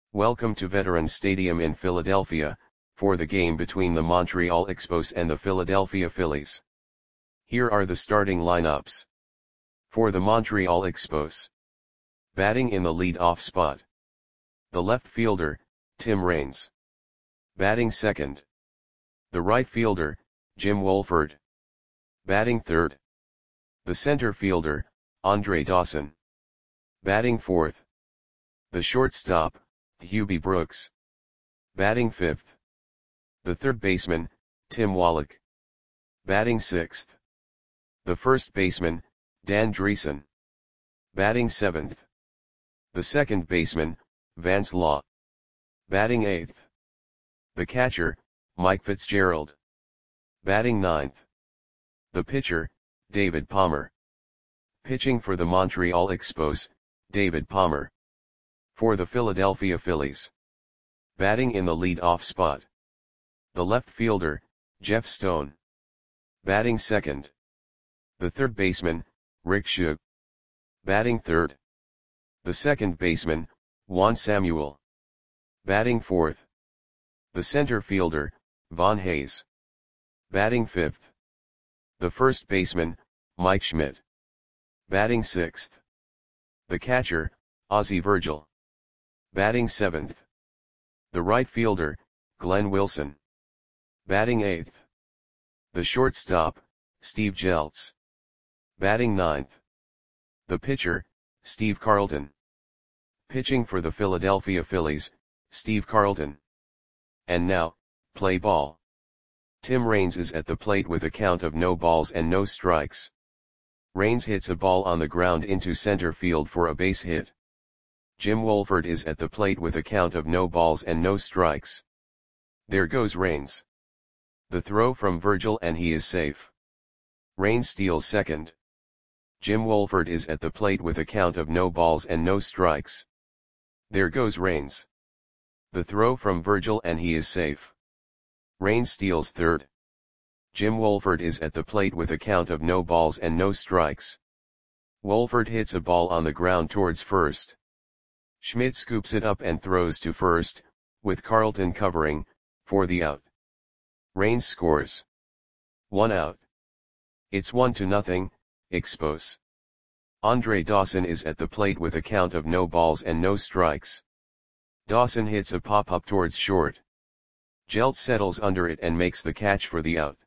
Welcome to Veterans Stadium in Philadelphia, for the game between the Montreal Expos and the Philadelphia Phillies. Here are the starting lineups. For the Montreal Expos. Batting in the lead-off spot. The left fielder, Tim Raines. Batting second. The right fielder, Jim Wohlford. Batting third. The center fielder, Andre Dawson. Batting fourth. The shortstop, Hubie Brooks. Batting fifth. The third baseman, Tim Wallach. Batting sixth. The first baseman, Dan Driessen. Batting seventh. The second baseman, Vance Law. Batting eighth. The catcher, Mike Fitzgerald. Batting ninth. The pitcher, David Palmer. Pitching for the Montreal Expos, David Palmer. For the Philadelphia Phillies. Batting in the lead-off spot. The left fielder, Jeff Stone. Batting second. The third baseman, Rick Shue. Batting third. The second baseman, Juan Samuel. Batting fourth. The center fielder, Von Hayes. Batting fifth. The first baseman, Mike Schmidt. Batting sixth. The catcher, Ozzie Virgil. Batting seventh. The right fielder, Glenn Wilson. Batting eighth. The shortstop, Steve Jeltz. Batting ninth. The pitcher, Steve Carlton. Pitching for the Philadelphia Phillies, Steve Carlton. And now, play ball. Tim Raines is at the plate with a count of no balls and no strikes. Raines hits a ball on the ground into center field for a base hit. Jim Wohlford is at the plate with a count of no balls and no strikes. There goes Raines. The throw from Virgil and he is safe. Raines steals second. Jim Wohlford is at the plate with a count of no balls and no strikes. There goes Raines. The throw from Virgil and he is safe. Raines steals third. Jim Wohlford is at the plate with a count of no balls and no strikes. Wohlford hits a ball on the ground towards first. Schmidt scoops it up and throws to first, with Carlton covering, for the out. Raines scores. 1 out. It's 1-0, Expos. Andre Dawson is at the plate with a count of no balls and no strikes. Dawson hits a pop-up towards short. Jeltz settles under it and makes the catch for the out.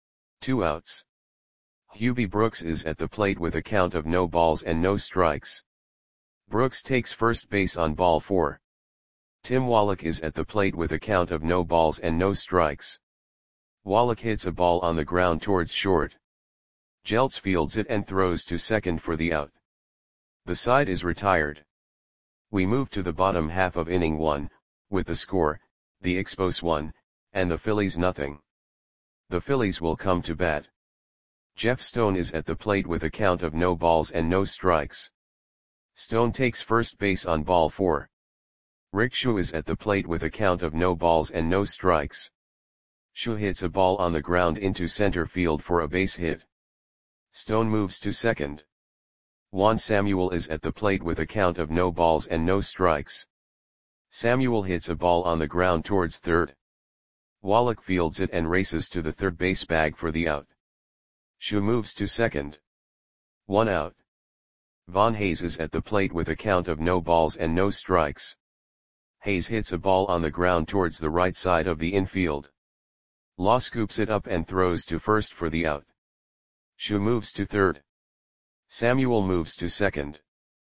2 outs. Hubie Brooks is at the plate with a count of no balls and no strikes. Brooks takes first base on ball 4. Tim Wallach is at the plate with a count of no balls and no strikes. Wallach hits a ball on the ground towards short. Jeltz fields it and throws to second for the out. The side is retired. We move to the bottom half of inning 1, with the score, the Expos 1, and the Phillies 0. The Phillies will come to bat. Jeff Stone is at the plate with a count of no balls and no strikes. Stone takes first base on ball 4. Rick Shue is at the plate with a count of no balls and no strikes. Shue hits a ball on the ground into center field for a base hit. Stone moves to second. Juan Samuel is at the plate with a count of no balls and no strikes. Samuel hits a ball on the ground towards third. Wallach fields it and races to the third base bag for the out. Shue moves to second. 1 out. Von Hayes is at the plate with a count of no balls and no strikes. Hayes hits a ball on the ground towards the right side of the infield. Law scoops it up and throws to first for the out. Shue moves to third. Samuel moves to second.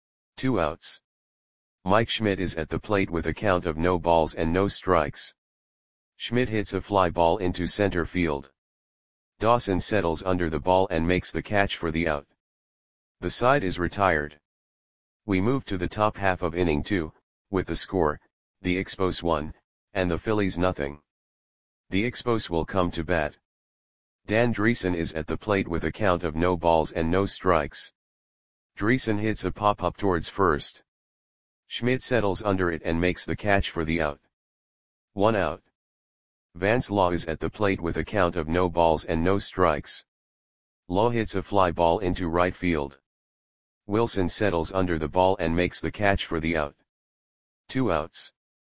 2 outs. Mike Schmidt is at the plate with a count of no balls and no strikes. Schmidt hits a fly ball into center field. Dawson settles under the ball and makes the catch for the out. The side is retired. We move to the top half of inning 2, with the score, the Expos 1, and the Phillies 0. The Expos will come to bat. Dan Driessen is at the plate with a count of no balls and no strikes. Driessen hits a pop-up towards first. Schmidt settles under it and makes the catch for the out. 1 out. Vance Law is at the plate with a count of no balls and no strikes. Law hits a fly ball into right field. Wilson settles under the ball and makes the catch for the out. 2 outs.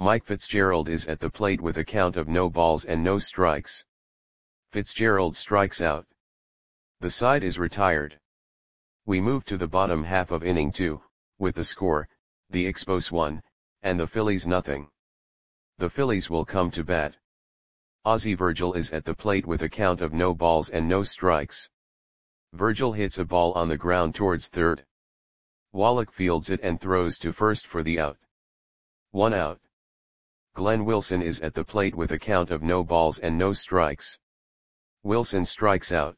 Mike Fitzgerald is at the plate with a count of no balls and no strikes. Fitzgerald strikes out. The side is retired. We move to the bottom half of inning 2, with the score, the Expos 1, and the Phillies nothing. The Phillies will come to bat. Ozzie Virgil is at the plate with a count of no balls and no strikes. Virgil hits a ball on the ground towards third. Wallach fields it and throws to first for the out. 1 out. Glenn Wilson is at the plate with a count of no balls and no strikes. Wilson strikes out.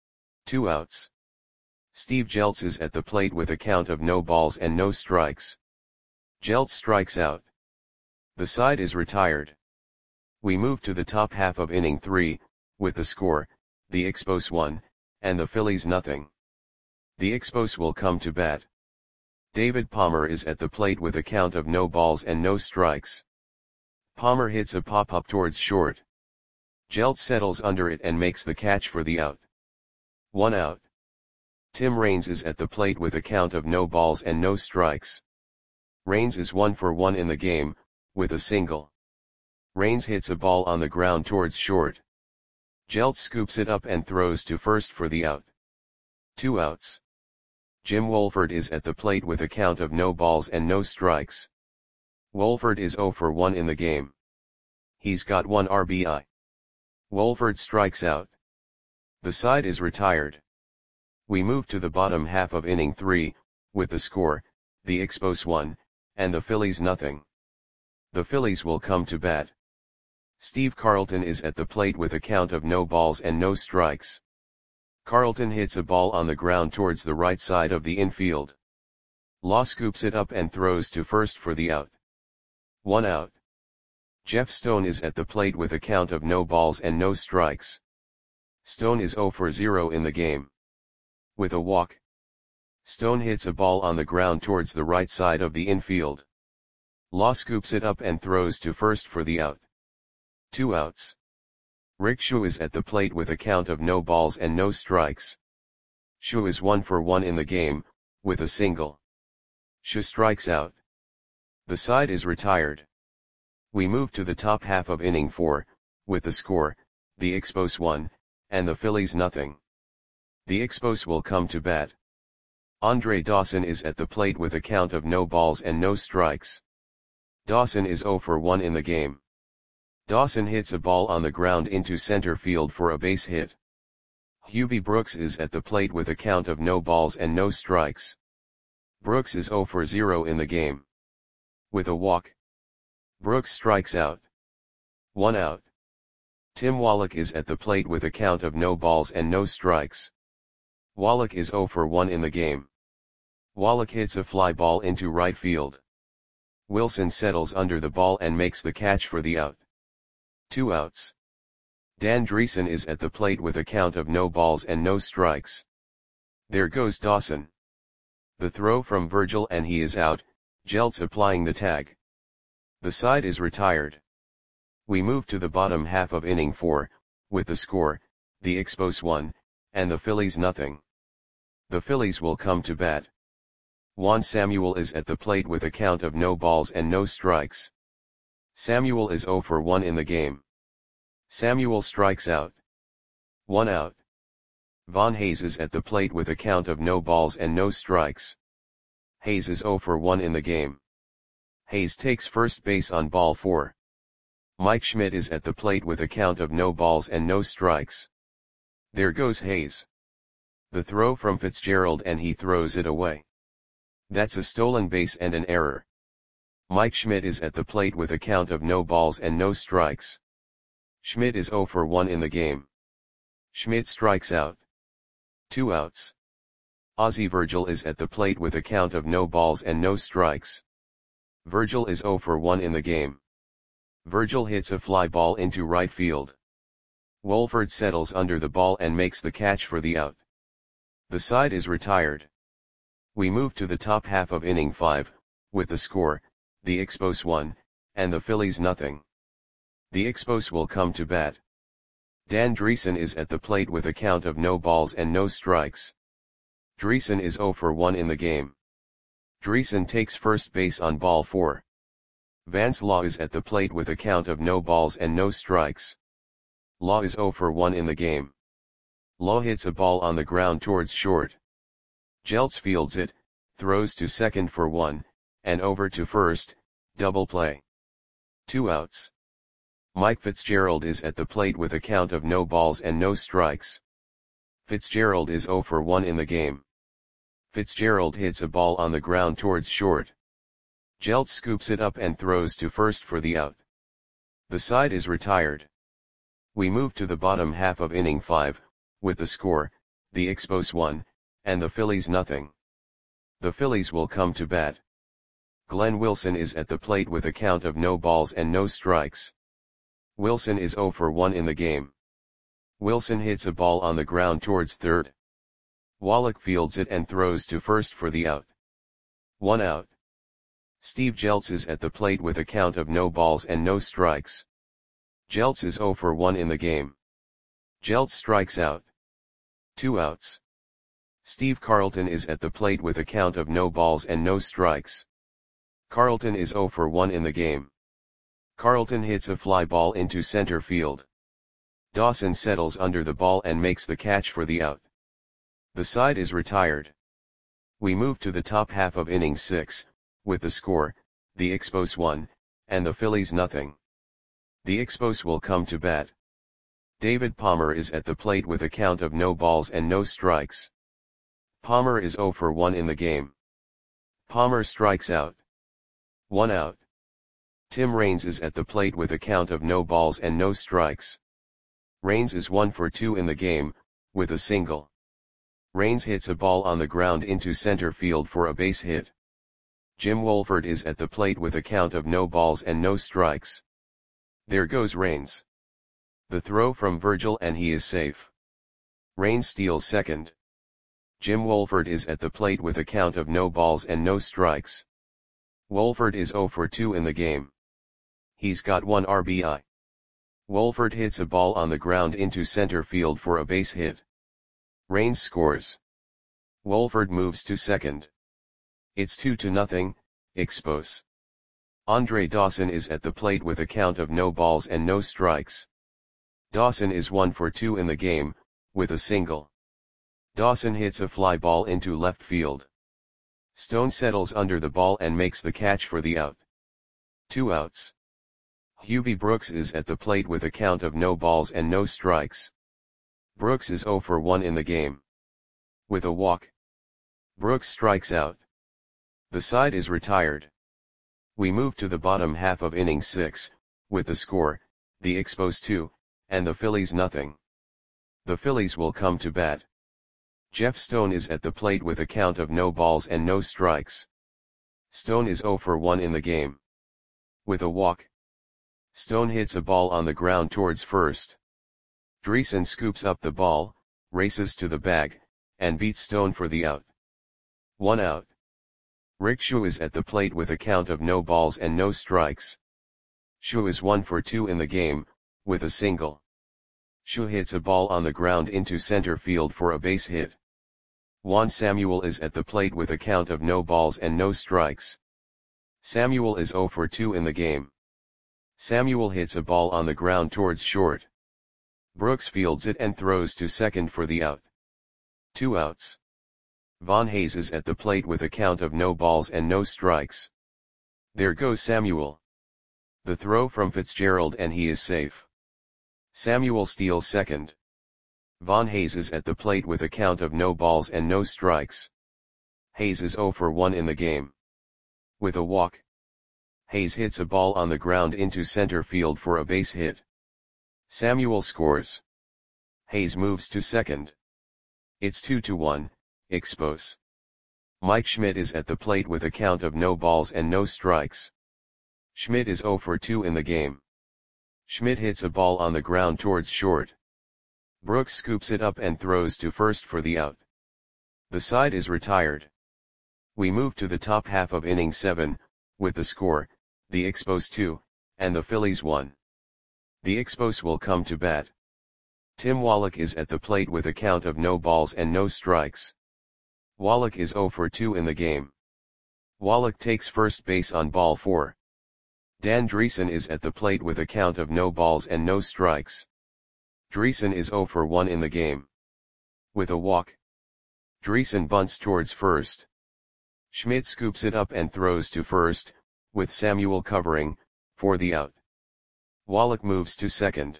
2 outs. Steve Jeltz is at the plate with a count of no balls and no strikes. Jeltz strikes out. The side is retired. We move to the top half of inning 3, with the score, the Expos 1, and the Phillies nothing. The Expos will come to bat. David Palmer is at the plate with a count of no balls and no strikes. Palmer hits a pop-up towards short. Jeltz settles under it and makes the catch for the out. 1 out. Tim Raines is at the plate with a count of no balls and no strikes. Raines is 1 for 1 in the game, with a single. Raines hits a ball on the ground towards short. Jeltz scoops it up and throws to first for the out. 2 outs. Jim Wolford is at the plate with a count of no balls and no strikes. Wolford is 0 for 1 in the game. He's got 1 RBI. Wolford strikes out. The side is retired. We move to the bottom half of inning 3, with the score, the Expos 1, and the Phillies nothing. The Phillies will come to bat. Steve Carlton is at the plate with a count of no balls and no strikes. Carlton hits a ball on the ground towards the right side of the infield. Law scoops it up and throws to first for the out. 1 out. Jeff Stone is at the plate with a count of no balls and no strikes. Stone is 0 for 0 in the game. With a walk. Stone hits a ball on the ground towards the right side of the infield. Law scoops it up and throws to first for the out. 2 outs. Rick Schuh is at the plate with a count of no balls and no strikes. Schuh is 1 for 1 in the game, with a single. Schuh strikes out. The side is retired. We move to the top half of inning 4, with the score, the Expos 1, and the Phillies nothing. The Expos will come to bat. Andre Dawson is at the plate with a count of no balls and no strikes. Dawson is 0 for 1 in the game. Dawson hits a ball on the ground into center field for a base hit. Hubie Brooks is at the plate with a count of no balls and no strikes. Brooks is 0 for 0 in the game. With a walk. Brooks strikes out. 1 out. Tim Wallach is at the plate with a count of no balls and no strikes. Wallach is 0 for 1 in the game. Wallach hits a fly ball into right field. Wilson settles under the ball and makes the catch for the out. 2 outs. Dan Dreesen is at the plate with a count of no balls and no strikes. There goes Dawson. The throw from Virgil and he is out, Jeltz applying the tag. The side is retired. We move to the bottom half of inning 4, with the score, the Expos 1, and the Phillies nothing. The Phillies will come to bat. Juan Samuel is at the plate with a count of no balls and no strikes. Samuel is 0 for 1 in the game. Samuel strikes out. 1 out. Von Hayes is at the plate with a count of no balls and no strikes. Hayes is 0 for 1 in the game. Hayes takes first base on ball 4. Mike Schmidt is at the plate with a count of no balls and no strikes. There goes Hayes. The throw from Fitzgerald and he throws it away. That's a stolen base and an error. Mike Schmidt is at the plate with a count of no balls and no strikes. Schmidt is 0 for 1 in the game. Schmidt strikes out. 2 outs. Ozzie Virgil is at the plate with a count of no balls and no strikes. Virgil is 0 for 1 in the game. Virgil hits a fly ball into right field. Wolford settles under the ball and makes the catch for the out. The side is retired. We move to the top half of inning 5, with the score, the Expos 1, and the Phillies nothing. The Expos will come to bat. Dan Dreesen is at the plate with a count of no balls and no strikes. Dreesen is 0 for 1 in the game. Dreesen takes first base on ball 4. Vance Law is at the plate with a count of no balls and no strikes. Law is 0 for 1 in the game. Law hits a ball on the ground towards short. Jeltz fields it, throws to second for 1, and over to first, double play. 2 outs. Mike Fitzgerald is at the plate with a count of no balls and no strikes. Fitzgerald is 0 for 1 in the game. Fitzgerald hits a ball on the ground towards short. Jeltz scoops it up and throws to first for the out. The side is retired. We move to the bottom half of inning 5, with the score, the Expos 1, and the Phillies nothing. The Phillies will come to bat. Glenn Wilson is at the plate with a count of no balls and no strikes. Wilson is 0 for 1 in the game. Wilson hits a ball on the ground towards third. Wallach fields it and throws to first for the out. 1 out. Steve Jeltz is at the plate with a count of no balls and no strikes. Jeltz is 0 for 1 in the game. Jeltz strikes out. 2 outs. Steve Carlton is at the plate with a count of no balls and no strikes. Carlton is 0 for 1 in the game. Carlton hits a fly ball into center field. Dawson settles under the ball and makes the catch for the out. The side is retired. We move to the top half of inning 6, with the score, the Expos 1, and the Phillies nothing. The Expos will come to bat. David Palmer is at the plate with a count of no balls and no strikes. Palmer is 0 for 1 in the game. Palmer strikes out. 1 out. Tim Raines is at the plate with a count of no balls and no strikes. Raines is 1 for 2 in the game, with a single. Raines hits a ball on the ground into center field for a base hit. Jim Wolford is at the plate with a count of no balls and no strikes. There goes Raines. The throw from Virgil and he is safe. Raines steals second. Jim Wolford is at the plate with a count of no balls and no strikes. Wolford is 0 for 2 in the game. He's got 1 RBI. Wolford hits a ball on the ground into center field for a base hit. Raines scores. Wolford moves to second. It's 2-0, Expos. Andre Dawson is at the plate with a count of no balls and no strikes. Dawson is 1 for 2 in the game, with a single. Dawson hits a fly ball into left field. Stone settles under the ball and makes the catch for the out. 2 outs. Hubie Brooks is at the plate with a count of no balls and no strikes. Brooks is 0 for 1 in the game. With a walk. Brooks strikes out. The side is retired. We move to the bottom half of inning 6, with the score, the Expos 2, and the Phillies nothing. The Phillies will come to bat. Jeff Stone is at the plate with a count of no balls and no strikes. Stone is 0 for 1 in the game. With a walk. Stone hits a ball on the ground towards first. Dreesen scoops up the ball, races to the bag, and beats Stone for the out. 1 out. Rick Schuh is at the plate with a count of no balls and no strikes. Schuh is 1 for 2 in the game, with a single. Schuh hits a ball on the ground into center field for a base hit. Juan Samuel is at the plate with a count of no balls and no strikes. Samuel is 0 for 2 in the game. Samuel hits a ball on the ground towards short. Brooks fields it and throws to second for the out. 2 outs. Von Hayes is at the plate with a count of no balls and no strikes. There goes Samuel. The throw from Fitzgerald and he is safe. Samuel steals second. Von Hayes is at the plate with a count of no balls and no strikes. Hayes is 0 for 1 in the game. With a walk. Hayes hits a ball on the ground into center field for a base hit. Samuel scores. Hayes moves to second. It's 2-1, Expos. Mike Schmidt is at the plate with a count of no balls and no strikes. Schmidt is 0 for 2 in the game. Schmidt hits a ball on the ground towards short. Brooks scoops it up and throws to first for the out. The side is retired. We move to the top half of inning 7, with the score, the Expos 2, and the Phillies 1. The Expos will come to bat. Tim Wallach is at the plate with a count of no balls and no strikes. Wallach is 0 for 2 in the game. Wallach takes first base on ball 4. Dan Dreesen is at the plate with a count of no balls and no strikes. Dreesen is 0 for 1 in the game. With a walk. Dreesen bunts towards first. Schmidt scoops it up and throws to first, with Samuel covering, for the out. Wallach moves to second.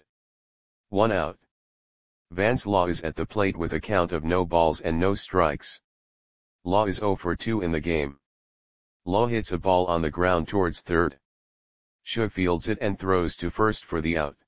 1 out. Vance Law is at the plate with a count of no balls and no strikes. Law is 0 for 2 in the game. Law hits a ball on the ground towards third. Shaw fields it and throws to first for the out.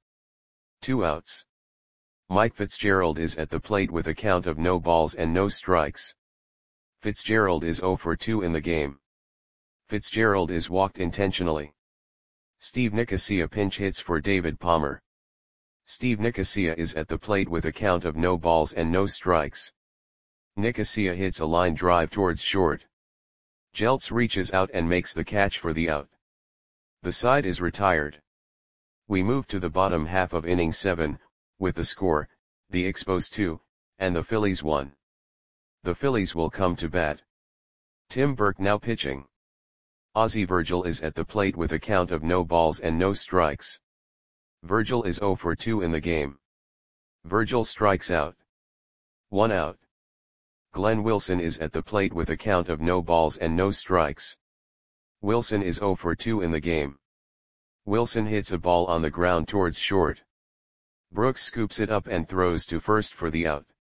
2 outs. Mike Fitzgerald is at the plate with a count of no balls and no strikes. Fitzgerald is 0 for 2 in the game. Fitzgerald is walked intentionally. Steve Nicosia pinch hits for David Palmer. Steve Nicosia is at the plate with a count of no balls and no strikes. Nicosia hits a line drive towards short. Jeltz reaches out and makes the catch for the out. The side is retired. We move to the bottom half of inning 7, with the score, the Expos 2, and the Phillies 1. The Phillies will come to bat. Tim Burke now pitching. Ozzie Virgil is at the plate with a count of no balls and no strikes. Virgil is 0 for 2 in the game. Virgil strikes out. 1 out. Glenn Wilson is at the plate with a count of no balls and no strikes. Wilson is 0 for 2 in the game. Wilson hits a ball on the ground towards short. Brooks scoops it up and throws to first for the out.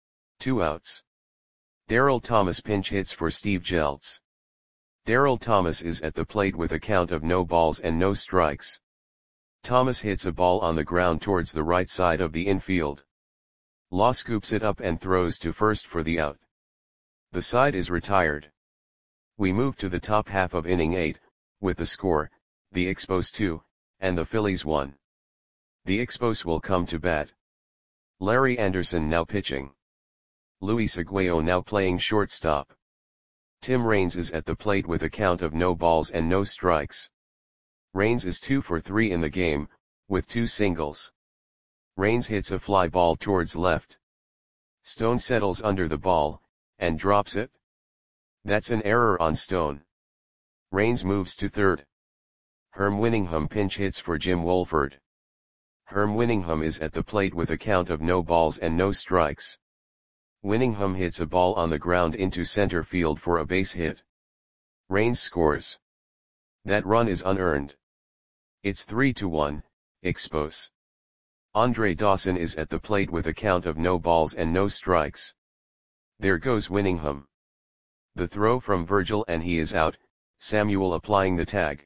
2 outs. Darryl Thomas pinch hits for Steve Jeltz. Darryl Thomas is at the plate with a count of no balls and no strikes. Thomas hits a ball on the ground towards the right side of the infield. Law scoops it up and throws to first for the out. The side is retired. We move to the top half of inning 8, with the score, the Expos 2, and the Phillies 1. The Expos will come to bat. Larry Anderson now pitching. Luis Aguayo now playing shortstop. Tim Raines is at the plate with a count of no balls and no strikes. Raines is 2 for 3 in the game, with 2 singles. Raines hits a fly ball towards left. Stone settles under the ball, and drops it. That's an error on Stone. Raines moves to third. Herm Winningham pinch hits for Jim Wolford. Herm Winningham is at the plate with a count of no balls and no strikes. Winningham hits a ball on the ground into center field for a base hit. Raines scores. That run is unearned. It's 3-1, Expos. Andre Dawson is at the plate with a count of no balls and no strikes. There goes Winningham. The throw from Virgil and he is out, Samuel applying the tag.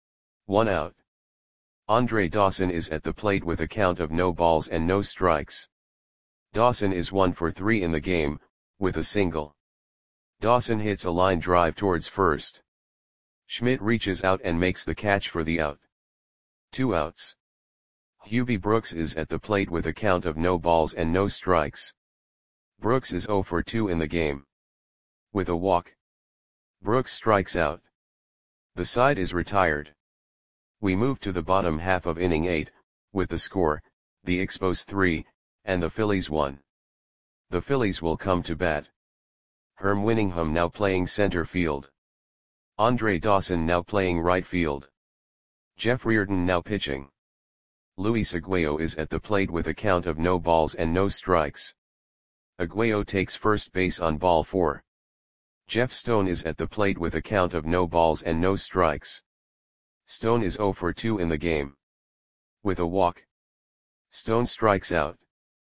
1 out. Andre Dawson is at the plate with a count of no balls and no strikes. Dawson is 1 for 3 in the game, with a single. Dawson hits a line drive towards first. Schmidt reaches out and makes the catch for the out. 2 outs. Hubie Brooks is at the plate with a count of no balls and no strikes. Brooks is 0 for 2 in the game. With a walk. Brooks strikes out. The side is retired. We move to the bottom half of inning 8, with the score, the Expos 3, and the Phillies 1. The Phillies will come to bat. Herm Winningham now playing center field. Andre Dawson now playing right field. Jeff Reardon now pitching. Luis Aguayo is at the plate with a count of no balls and no strikes. Aguayo takes first base on ball 4. Jeff Stone is at the plate with a count of no balls and no strikes. Stone is 0 for 2 in the game. With a walk. Stone strikes out.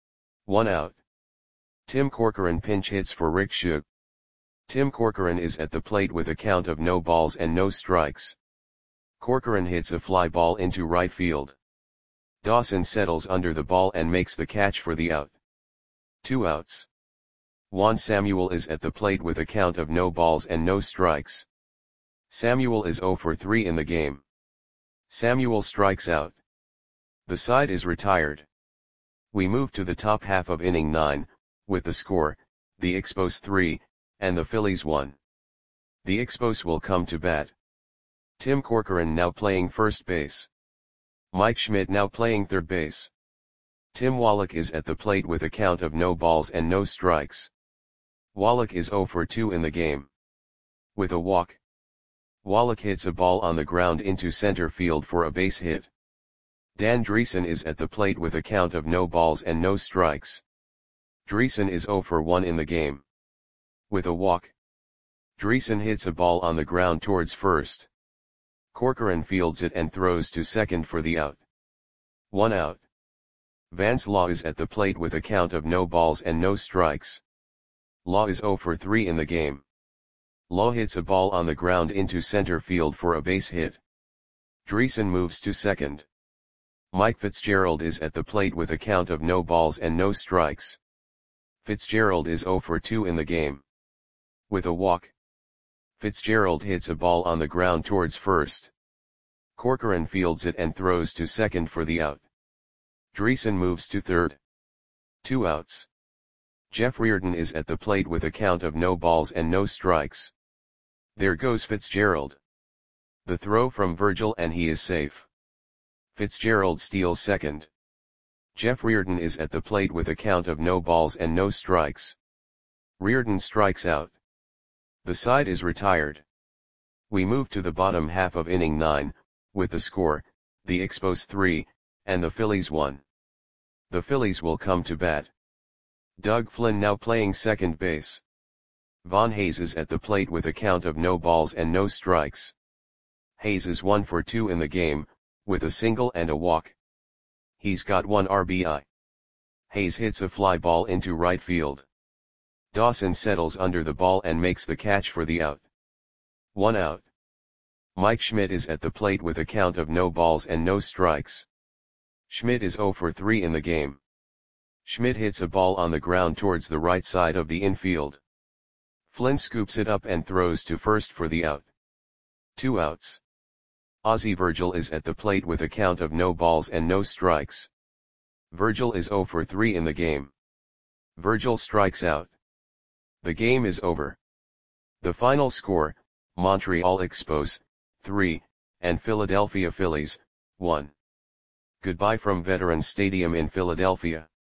1 out. Tim Corcoran pinch hits for Rick Shug. Tim Corcoran is at the plate with a count of no balls and no strikes. Corcoran hits a fly ball into right field. Dawson settles under the ball and makes the catch for the out. 2 outs. Juan Samuel is at the plate with a count of no balls and no strikes. Samuel is 0 for 3 in the game. Samuel strikes out. The side is retired. We move to the top half of inning 9, with the score, the Expos 3, and the Phillies 1. The Expos will come to bat. Tim Corcoran now playing first base. Mike Schmidt now playing third base. Tim Wallach is at the plate with a count of no balls and no strikes. Wallach is 0 for 2 in the game. With a walk. Wallach hits a ball on the ground into center field for a base hit. Dan Driessen is at the plate with a count of no balls and no strikes. Driessen is 0 for 1 in the game. With a walk, Driessen hits a ball on the ground towards first. Corcoran fields it and throws to second for the out. 1 out. Vance Law is at the plate with a count of no balls and no strikes. Law is 0 for 3 in the game. Law hits a ball on the ground into center field for a base hit. Driessen moves to second. Mike Fitzgerald is at the plate with a count of no balls and no strikes. Fitzgerald is 0 for 2 in the game. With a walk, Fitzgerald hits a ball on the ground towards first. Corcoran fields it and throws to second for the out. Driessen moves to third. 2 outs. Jeff Reardon is at the plate with a count of no balls and no strikes. There goes Fitzgerald. The throw from Virgil and he is safe. Fitzgerald steals second. Jeff Reardon is at the plate with a count of no balls and no strikes. Reardon strikes out. The side is retired. We move to the bottom half of inning 9, with the score, the Expos 3, and the Phillies 1. The Phillies will come to bat. Doug Flynn now playing second base. Von Hayes is at the plate with a count of no balls and no strikes. Hayes is 1 for 2 in the game, with a single and a walk. He's got 1 RBI. Hayes hits a fly ball into right field. Dawson settles under the ball and makes the catch for the out. 1 out. Mike Schmidt is at the plate with a count of no balls and no strikes. Schmidt is 0 for 3 in the game. Schmidt hits a ball on the ground towards the right side of the infield. Flynn scoops it up and throws to first for the out. 2 outs. Ozzie Virgil is at the plate with a count of no balls and no strikes. Virgil is 0 for 3 in the game. Virgil strikes out. The game is over. The final score, Montreal Expos, 3, and Philadelphia Phillies, 1. Goodbye from Veterans Stadium in Philadelphia.